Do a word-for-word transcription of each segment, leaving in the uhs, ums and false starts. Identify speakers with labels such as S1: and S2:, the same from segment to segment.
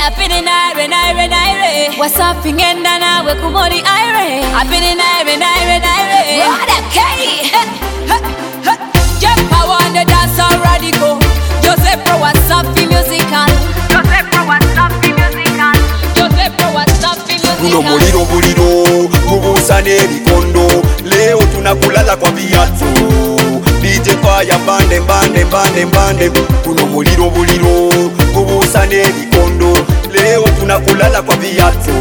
S1: apini naire naire naire Wasafi ngenda nawe kumoni aire Apini naire naire naire What a K Jeff Power on the dance radical Joseph Pro Wasafi musical Joseph Pro Wasafi musical Joseph Pro Wasafi musical
S2: Kuno muliro muliro kubusa n'ebikondo leo tunakulala kwa viatu D J Fire bande bande bande bande Kuno muliro muliro kubusa n'ebikondo leo tunakulala kwa viatu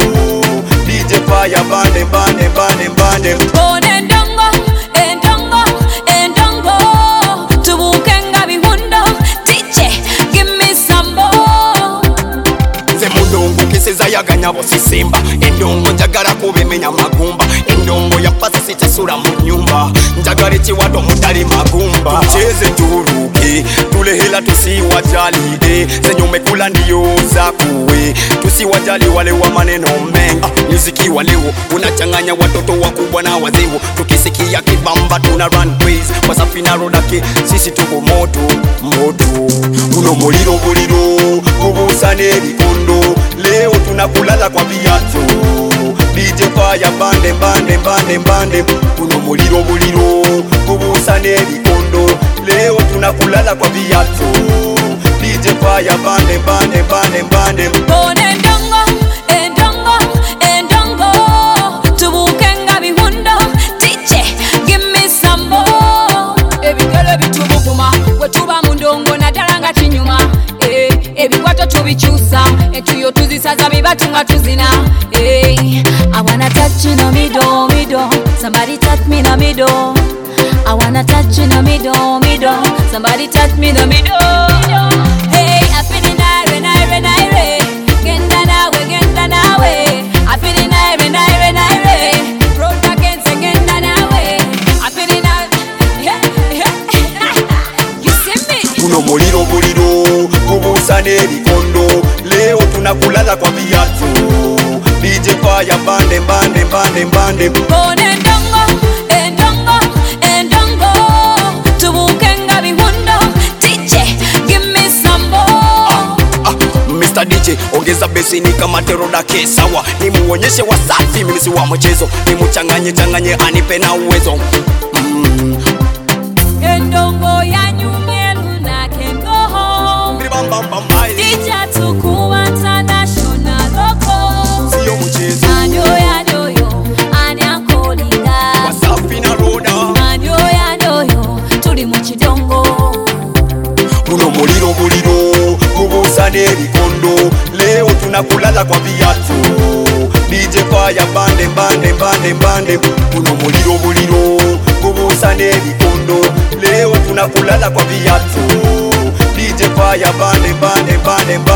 S2: D J Fire bande bande bande bande
S1: One ndongo endongo endongo tubukenga bihundo D J give me some more
S2: Ze mudongo kiseza yaganya bosisimba endongo njagala kubimenya magumba endongo yapasa sitasura mu nyumba njagala chiwado mutali magumba tucheze turuke tulehela tusiwajali eh zenyume kula ndiyo zakuwe tusiwajali wale wa maneno mengi ah, muziki wa leo unachanganya watoto wakubwa na wazee tukisikia kibamba tuna run crazy Wasafi na Rodake sisi tuko moto moto uno muliro muliro kubusa n'ebikondo leo tunakulala kwa viatu D J Fire bande bande bande bande uno muliro muliro kubusa n'ebikondo leo tunakulala kwa viatu D J Fire bande bande bande bande
S1: One ndongo endongo endongo tubukenga bihundo D J give me some more Ebigere bitubuguma wetuba mu ndongo natalanga kinyuma eh ebikwato tubichusa etuyo tuzisaza bibatunga tuzina eh I wanna touch you no middle middle somebody touch me no middle I wanna touch you no middle middle somebody touch me no middle hey I feel it naire naire naire genda nawe genda nawe I feel it naire naire naire Roda kense genda nawe I feel it naire you see me
S2: Uno muliro muliro kubusa n'ebikondo leo tunakulala kwa viatu D J Fire bande bande bande bande
S1: One ndongo endongo endongo tubukenga bihundo D J give me some more
S2: ah, Mister D J ongeza besini kama Rodake sawa nimuonyeshe Wasafi mimi si wa mchezo nimuchanganye changanye anipe na uwezo mm.
S1: Endongo ya nyumelu na kengo home
S2: Bam bam bam bye
S1: D J tukuwa international loco
S2: Siyo mchezo
S1: Anyo ya doyo anyakolida
S2: Wasafi na Roda
S1: Anyo ya doyo tuli mu kidongo
S2: Uno muliro muliro kubusa n'ebikondo leo tunakulala kwa viatu D J Fire bande bande bande bande Uno muliro muliro kubusa n'ebikondo leo tunakulala kwa viatu D J Fire bande bande bande